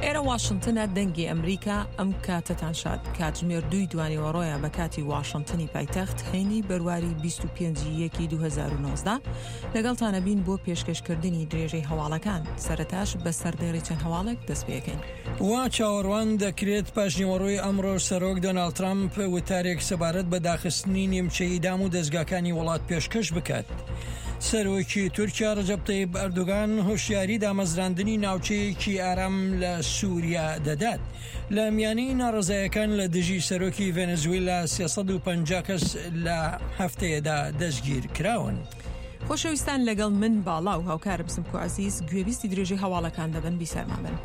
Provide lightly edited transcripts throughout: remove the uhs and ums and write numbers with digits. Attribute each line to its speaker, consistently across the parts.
Speaker 1: ئێرە واشنتنە دەنگی ئەمریکا ئەم کاتەتان شاد کاتژمێر 2 دوانیوەڕۆیە بە کاتی واشنتنی پایتەخت هەینی بەرواری 25/1/2019 لەگەڵتانە بین بۆ پێشکەشکردنی درێژەی هەواڵەکان سەرەتاش بە سەردێڕی چەند هەواڵێک دەست پێکەین.
Speaker 2: وا چاوەڕوان دەکرێت پاشنیوەڕۆی ئەمڕۆ سەرۆک دۆناڵد ترامپ وتارێک سەبارەت بە داخستنی نیمچەی دام و دەستگاکانی وڵات پێشکەش بکات. سەرۆکی تورکیا ڕەجەب تەیب ئەردوغان هۆشیاری دامەزراندنی ناوچەیەکی ئارام لە سووریا دەدات. لە میانەی ناڕزایەکان لە دژی سەرۆکی ڤێنزوێلا 350 کەس لە هەفتەیەدا دەستگیر کراون.
Speaker 1: خۆشەویستان لەگەڵ من باڵا و هاوکارم سمکۆ عەزیز گوێویستی درێژەی هەواڵەکان دەبن بیسەرمان بن.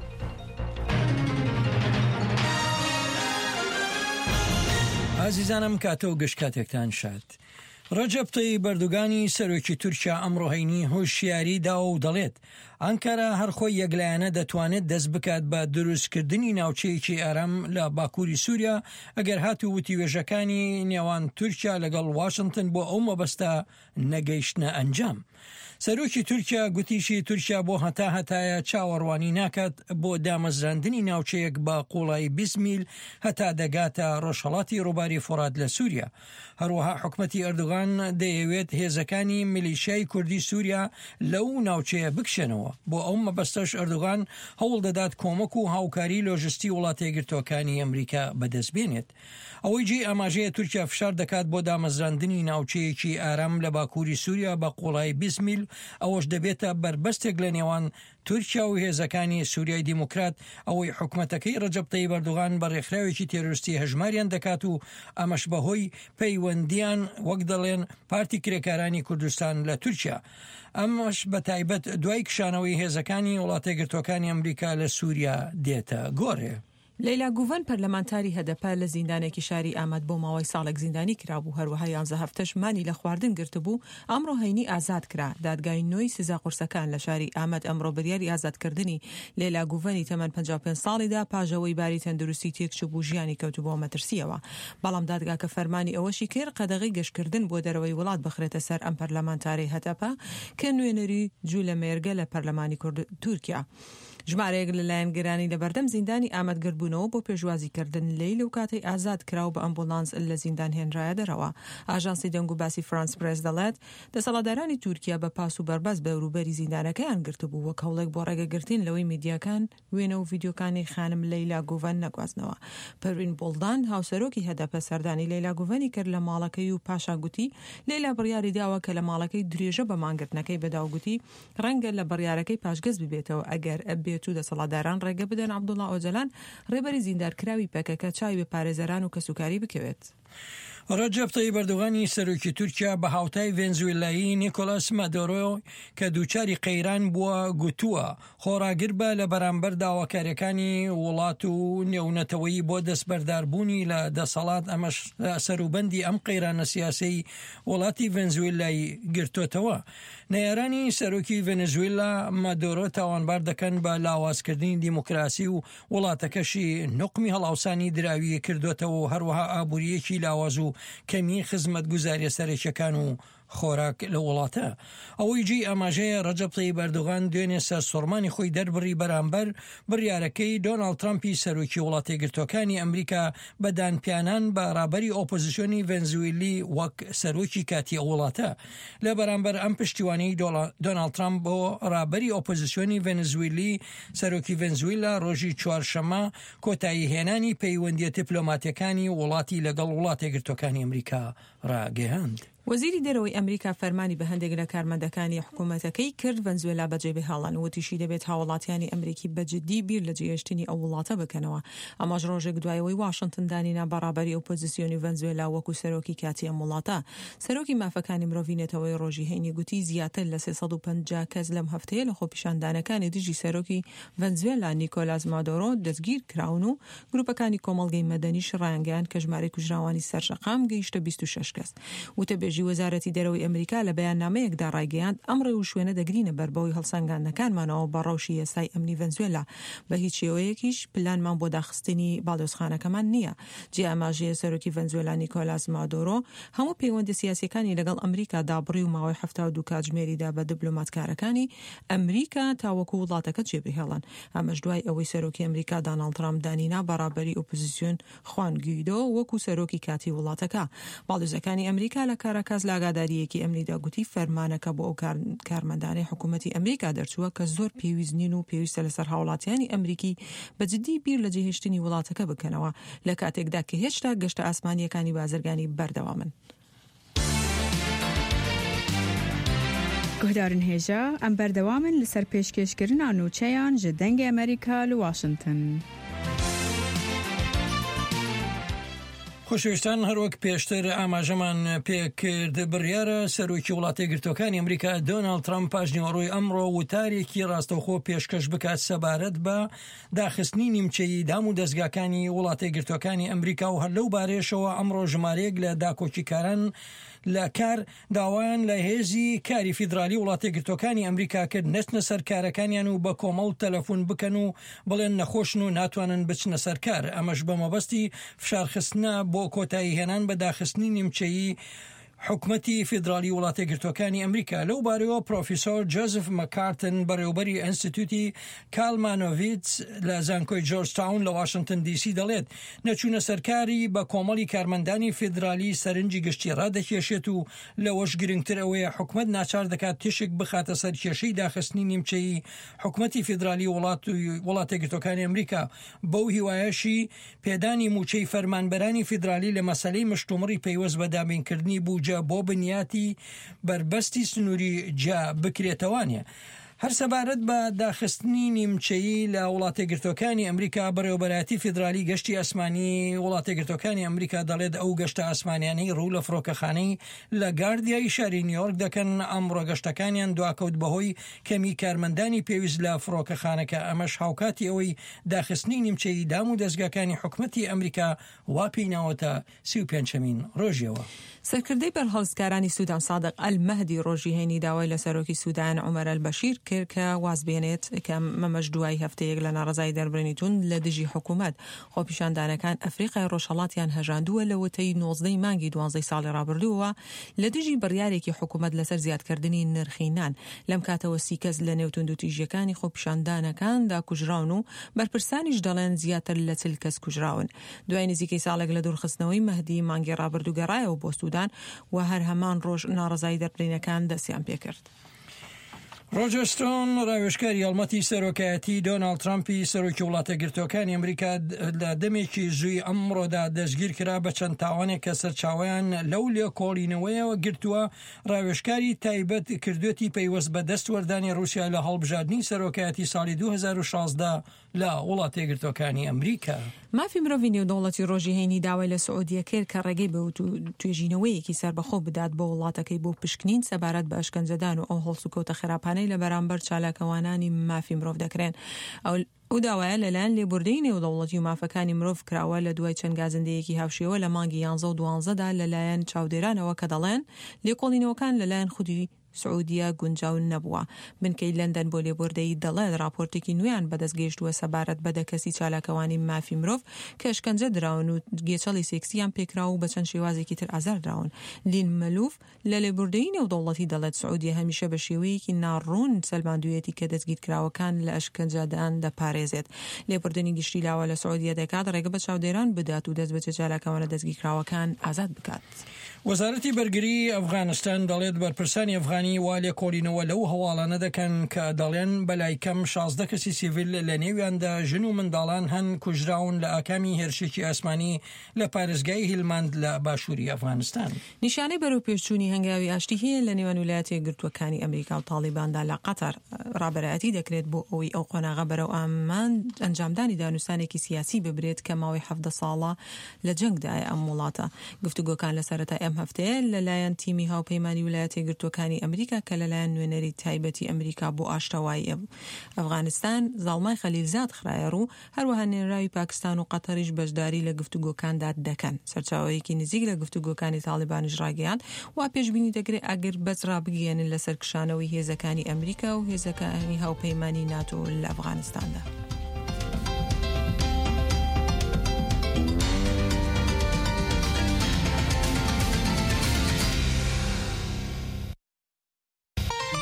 Speaker 2: ئازیزانم کاتە و گەشت کاتێکتان شاد. ڕەجەب تەیب ئەردوغانی سەرۆکی تورکیا ئەمڕۆ هەینی هۆشیاری داوە و دەڵێت ئەنکارا هەرخۆی یەکلایەنە دەتوانێت دەست بکات بە دروستکردنی ناوچەیەکی ئارام لە باکووری سووریا ئەگەر هاتو وتی وێژەکانی نێوان تورکیا لەگەڵ واشنتن بۆ ئەو مەبەستە نەگەیشتنە ئەنجام. سەرۆکی تورکیا گوتیشی تورکیا بۆ هەتایە چاوەڕوانی ناکات بۆ دامەزراندنی ناوچەیەک بە قوڵای 20 میل هەتا دەگاتە ڕۆژهەڵاتی ڕووباری فۆرات لە سووریا. هەروەها حکومەتی ئەردوغان دەیەوێت هێزەکانی میلیشیای کوردی سووریا لەو ناوچەیە بکشێنەوە. بۆ ئەو مەبەستەش ئەردوغان هەوڵ دەدات کۆمەک و هاوکاری لۆژستی وڵاتە یەکگرتووەکانی ئەمریکا بەدەستبێنێت. ئەوەی جێ ئاماژەیە تورکیا فشار دەکات بۆ دامەزراندنی ناوچەیەکی ئارام لە باکووری سووریا بە قوڵای 20 میل ئەوەش دەبێتە بربەستێک لە نێوان تورکیا و هێزەکانی سووریای دیموکرات ئەوەی حکومەتەکەی ڕەجەب تەیب ئەردوغان بە ڕێکخراوێکی تێرۆریستی هەژماریان دەکات و ئەمەش بەهۆی پەیوەندیان وەک دەڵێن پارتی کرێکارانی کوردستان لە تورکیا. ئەمەش بە تایبەت دوای کشانەوەی هێزەکانی وڵاتە یەکگرتووەکانی ئەمریکا لە سووریا دێتە گۆڕێ.
Speaker 1: لەیلا گوڤن پەرلەمانتاری هەدەپە لە زیندانێکی شاری ئامەد بۆ ماوەی ساڵێک زیندانی کرابوو هەروەها 11 هەفتەش مانی لە خواردن گرتبوو ئەمڕۆ هەینی ئازاد کرا. دادگای نوۆی سزا قورسەکان لە شاری ئامەد ئەمڕۆ بڕیاری ئازادکردنی لەیلا گوڤنی تەمەن 55 ساڵیدا پاژەوەی باری تەندروستی تێکچوو ژیانی کەوتو بۆ مەترسیەوە. بەڵام دادگاکە فەرمانی ئەوەشی کرد قەدەغی گەشتکردن بۆ دەرەوەی وڵات بخرێتە سەر ئەم پەرلەمانتاری هەدەپە کە نوێنەری جوولە مێرگە لە پەرلەمانی کورد تورکیا. ژمارەیەک لەلایەن گەرانی لە بەردەم زیندانی ئامادەگربوونەوە بۆ پێشوازیکردن لەیل و کاتەی ئازاد کراو بە ئەمبولانس لە زیندان هێنرایە دەرەوە. ئاژانسی دەنگ و باسی فرانس پرێس دەڵێت دەسەڵاتدارانی تورکیا بە پاس و بەربەست بە وروبەری زیندانەکەیان گرتبوو وەک هەوڵێک بۆ ڕێگەگرتن لەوەی میدیاکان وێنە و ڤیدیۆکانی خانم لەیلا گوڤن نەگوازنەوە. پەروین بۆڵدان هاوسەرۆکی هەدەپە سەردانی لەیلا گوڤنی کرد لە ماڵەکەی و پاشا گوتی لەیلا بڕیاری داوە کە لە ماڵەکەی درێژە بە مانگرتنەکەی بەداوگوتی ڕەنگە لە بڕیارەکەی پاشگەز ببێتەوە ئەگەر ئەبێت و دەسەڵاتداران ڕێگە بدەن عەبدوڵڵا ئۆجەلان ڕێبەری زیندارکراوی پەکەکە چاوی بە پارێزەران و کەسوکاری بکەوێت.
Speaker 2: ڕەجەب تەیب ئەردوغانی سەرۆکی تورکیا بە هاوتای ڤێنزوێلایی نیکۆلاس مادۆرۆ کە دووچاری قەیران بووە گوتووە خۆراگر بە لە بەرامبەر داواکاریەکانی وڵات و نێونەتەوەیی بۆ دەستبەرداربوونی لە دەسەڵات ئەمەش سەروبەندی ئەم قەیرانە سیاسەی وڵاتی ڤێنزوێلایی گرتوتەوە. نەیارانی سەرۆکی ڤێنزوێلا مادۆرۆ تاوانبار دەکەن بە لاوازکردنی دیموکراسی و وڵاتەکەشی نوقمی هەڵاوسانی دراوی کردوتەوە و هەروەها ئابوووریەکی لاواز و کەمی خزمەت گوزاریە سەرێکیەکان و خۆراک لە وڵاتە. ئەوەی جی ئاماژەیە ڕەجەب تەیب ئەردوغان دوێنێ سەر سۆرمانی خۆی دەربڕی بەرامبەر بڕیارەکەی دۆناڵد ترامپی سەرۆکی وڵاتە یەکگرتووەکانی ئەمریکا بە دانپیانان بە ڕابەری ئۆپۆزیسیۆنی ڤێنزوێلی وەک سەرۆکی کاتی ئەو وڵاتە. لە بەرامبەر ئەم پشتیوانەی دۆناڵد ترامپ بۆ ڕابەری ئۆپۆزیسیۆنی ڤێنزوێلی سەرۆکی ڤێنزوێلا ڕۆژی چوارشەممە کۆتایی هێنانی پەیوەندیە دیپلۆماتیەکانی وڵاتی لەگەڵ وڵاتە یەکگرتووەکانی ئەمریکا ڕاگەیاند.
Speaker 1: وەزیری دەرەوەی ئەمریکا فەرمانی بە هەندێک لە کارمەندەکانی حکوومەتەکەی کرد ڤەنزوێلا بەجێبێ هەڵان وتیشی دەبێت هاوڵاتیانی ئەمریکی بەجددی بیر لە جێهێشتنی ئەو وڵاتە بکەنەوە. ئەمەش ڕۆژێک دوایەوەی واشنتن دانینا بەڕابەری ئۆپۆزیسیۆنی ڤەنزوێلا وەکو سەرۆکی کاتی ئەم وڵاتە. سەرۆکی مافەکانی مرۆڤینێتەوەی ڕۆژی هەینی گوتی زیاتر لە 350 کەس لەم هەفتەیە لە خۆپیشاندانەکانی دژی سەرۆکی ڤەنزوێلا نیکۆلاس مادۆرۆ دەستگیر کراون و گروپەکانی کۆمەڵگەی مەدەنیش ڕایانگەیان کە ژمارەی کوژراوانی سەرشەقام گەیشتە 26 کەس. وتە ئاماژی وەزارەتی دەرەوەی ئەمریکا لە بەیاننامەیەکدا ڕایگەیاند ئەم ڕێ و شوێنە دەگرینە بەربەوەی هەڵسەنگاندنەکانمانەوە بە ڕەوشی ئێستای ئەمنی ڤەنزوێلا بە هیچ شێوەیەکیش پلانمان بۆ داخستنی باڵدۆزخانەکەمان نییە. جێ ئاماژەیە سەرۆکی ڤەنزوێلا نیکۆلاس مادۆرۆ هەموو پەیوەندی سیاسیەکانی لەگەڵ ئەمریکا دابڕی و ماوەی 72 کاتژمێریدا بە دیپلۆماتکارەکانی ئەمریکا تاوەکو وڵاتەکە جێبهێڵن. ئەمەش دوای ئەوەی سەرۆکی ئەمریکا دۆناڵد ترامپ دانینا بەڕابەری ئۆپۆزیسیۆن خوان گویدۆ وەکو سەرۆکی کاتی وڵاتەکە. باڵدۆزەکانی ئەمریکا لە کاراکاس لاگاداریەکی ئەمنیدا گوتی فەرمانەکە بۆ ئەو کارمەندانەی حکوومەتی ئەمریکا دەرچووە کە زۆر پێویست نین و پێویستە لەسەر هاوڵاتیانی ئەمریکی بەجددی بیر لە جێهێشتنی وڵاتەکە بکەنەوە لە کاتێکدا کە هێشتا گەشتە ئاسمانیەکانی بازرگانی بەردەوامن.
Speaker 3: گهدارن هێژە ئەم بەردەوامن لەسەر پێشکەشکردنا نوچەیان ji dengê ئەمریکا لە واشنگتن.
Speaker 2: خۆشەویستان هەروەک پێشتر ئاماژەمان پێکرد بڕیارە سەرۆکی وڵاتی گرتوەکانی ئەمریکا دۆناڵد ترامپ پاژنیوەڕۆی ئەمڕۆ وتارێکی ڕاستەوخۆ پێشکەش بکات سەبارەت بە داخستنی نیمچەیی دام و دەستگاکانی وڵاتی گرتوەکانی ئەمریکا و هەر لەو بارێشەوە ئەمڕۆ ژمارەیەک لە داکۆچیکاران لە کار داوایان لە هێزی کاری فیدرالی وڵاتی گرتوەکانی ئەمریکا کرد نەچنە سەر کارەکانیان و بە کۆمەڵ تەلەفۆن بکەن و بڵێن نەخۆشن و ناتوانن بچنە سەر کار. ئەمەش بە مەبەستی فشارخستنە بۆ کۆتایی هێنان بە داخستنی نیمچەیی حکومەتی فیدرالی وڵاتی گرتوەکانی ئەمریکا. لەو بارەوە پرۆفیسۆر جۆزف مەکارتن بەڕێوەبەری ئینستیتوتی کالمانۆڤیتس لە زانکۆی جۆرجتاون لە واشنگتن دیسی دەڵێت نەچوونە سەرکاری بە کۆمەڵی کارمەندانی فیدرالی سەرنجی گشتی ڕادەکێشێت و لەوەش گرنگتر ئەوەیە حکومەت ناچار دەکات تێشێک بخاتە سەر کێشەی داخستنی نیمچەیی حکومەتی فیدرالی وڵاتی گرتوەکانی ئەمریکا. بەو هیوایەشی پێدانی موچەی فەرمانبەرانی فیدرالی لە مەسەلەی مشتومڕی پەیوەست بە دابینکردنی بوجە بۆ بنیاتی بربەستی سنووری جا بکرێتەوانێ. هەر سەبارەت بە داخستنی نیمچەیی لە وڵاتی گرتوەکانی ئەمریکا بەڕێوەبەرەتی فیدرالی گەشتی ئەسمانی وڵاتی گرتوەکانی ئەمریکا دەڵێت ئەو گەشتە ئاسمانیانەی ڕوو لە فڕۆکەخانەی لە گاردیای شاری نیویۆرک دەکەن ئەمڕۆ گەشتەکانیان دواکەوت بەهۆی کەمی کارمەندانی پێویست لە فڕۆکەخانەکە. ئەمەش هاوکاتی ئەوەی داخستنی نیمچەیی دام و دەستگاکانی حکومەتی ئەمریکا واپیناوەتە 35مین ڕۆژیەوە.
Speaker 1: سەرکردەی بەرهەڵسکارانی سوودان سادق ئەلمەهدی ڕۆژی هێنی داوای لە سەرۆکی سوودان عومەر ئەلبەشیر کرد کە وازبێنێت کە مەمەش دوای هەفتەیەک لە ناڕزای دەربڕینیتون لە دژی حکوومەت. خۆپیشاندانەکان ئەفریقای ڕۆژهەڵاتیان هەژاندووە لە وتەی 19 مانگی 12 ساڵی ڕابردووە لە دژی بڕیارێکی حکوومەت لەسەر زیادکردنی نرخی نان. لەم کاتەوە 30 کەس لە نێوتون دو تیژیەکانی خۆپیشاندانەکاندا کوژراون و بەرپرسانیش دەڵێن زیاتر لە 40 کەس کوژراون. دوای نزیکەی ساڵێک لە دوورخستنەوەی مەهدی مانگی ڕابردوو گەڕایەوە بۆ سوودان و هەر هەمان ڕۆژ ناڕزای دەربڕینەکان دەستیان پێکرد.
Speaker 2: ڕۆجەر ستۆن ڕاوێژکاری هەڵمەتی سەرۆکایەتی دۆناڵد ترامپی سەرۆکی وڵاتە گرتوەکانی ئەمریکا لە دەمێکی زووی ئەمڕۆدا دەستگیر کرا بە چەند تاوانێک کە سەرچاویان لەو لێکۆڵینەوەیەوە گرتووە. ڕاوێژکاری تایبەت کردوێتی پەیوەست بە دەستوەردانی رووسیا لە هەڵبژاردننی سەرۆکایەتی ساڵی 2016 لە وڵاتی گرتوەکانی ئەمریکا.
Speaker 1: مافی مرۆڤی نێودەوڵەتی ڕۆژی هێنی داوای لە سعودیە کرد کە ڕێگەی بە توێژینەوەیەکی سەربەخۆ بدات بۆ وڵاتەکەی بۆ پشکنین سەبارەت بە ئەشکەنجەدان و ئەو هەڵسوکەوتە خراپانەی لە بەرامبەر چالاکەوانانی مافی مرۆڤ دەکرێن. ئەو داوایە لەلایەن لێبوردەی نێودەوڵەتی و مافەکانی مرۆڤ کراوە لە دوای چەند گازندەیەکی هاوشێوە لە مانگی 11 و 12دا لەلایەن چاودێرانەوە کە دەڵێن لێکۆڵینەوەکان لەلایەن خودی سعودیە گونجاو نەبووە. بنکەی لەندەن بۆ لێبوردەی دەڵێت راپۆرتێکی نوێیان بەدەستگەیشتووە سەبارەت بە دەکەسی چالاکەوانی مافی مرۆڤ کە ئەشکەنجە دراون و گێچەڵی سێکسیان پێکراو و بە چەند شێوازێکی تر ئازار دراون. لین مەلوف لە لێبوردەی نێودەوڵەتی دەڵێت سعودیە هەمیشە بە شێوەیەکی ناڕوون سەلماندوویەتی کە دەستگیرکراوەکان لە ئەشکەنجەدان دەپارێزێت. لێبوردنی گشتی لاوە لە سعودیە دەکات ڕێگە بە چاودێران بدات و دەست بە چالاکەوانە دەستگیرکراوەکان ئازاد بکات.
Speaker 2: وەزارەتی بەرگری ئەفغانستان دەڵێت بەرپرسانی ئەفغانی وا لێکۆڵینەوە لەو هەواڵانە دەکەن کە دەڵێن بەلای کەم 16 کەسی سیڤیل لە نێویاندا ژن و منداڵان هەن کوژراون لە ئاکامی هێرشێکی ئاسمانی لە پارێزگای هیلماند لە باشووری ئەفغانستان.
Speaker 1: نیشانەی بەرەو پێشچوونی هەنگاوی ئاشتی هەیە لە نێوان ویلایەتە یەکگرتووەکانی ئەمریکا و تاڵیباندا لە قەتەر. ڕابەرایەتی دەکرێت بۆ ئەوەی ئەو قۆناغە بەرەو ئامان ئەنجامدانی دانووسانێکی سیاسی ببرێت کە ماوەی 17 ساڵە لە جەنگدایە ئەم وڵاتە. گفتوگۆکان لە سەرەتای ئەم هەفتەیە لەلایەن تیمی هاوپەیمانی ویلایەتە یەکگرتووەکانی ئەمریکا ئەمریکا کە لەلایەن نوێنەری تایبەتی ئەمریکا بۆ ئاشتەوایی ئەفغانستان زاڵمای خەلیلزاد خرایەڕ و هەروەها نێراوی پاکستان و قەتەریش بەشداری لە گفتوگۆکاندا دەکەن. سەرچاوەیەکی نزیک لە گفتوگۆکانی تاڵیبانیش ڕاگەیاند و پێشبینی دەکرێت ئەگەر بەس ڕابگەێنن لەسەر کشانەوەی هێزەکانی ئەمریکا و هێزەکانی هاوپەیمانی ناتۆ لە ئەفغانستاندا.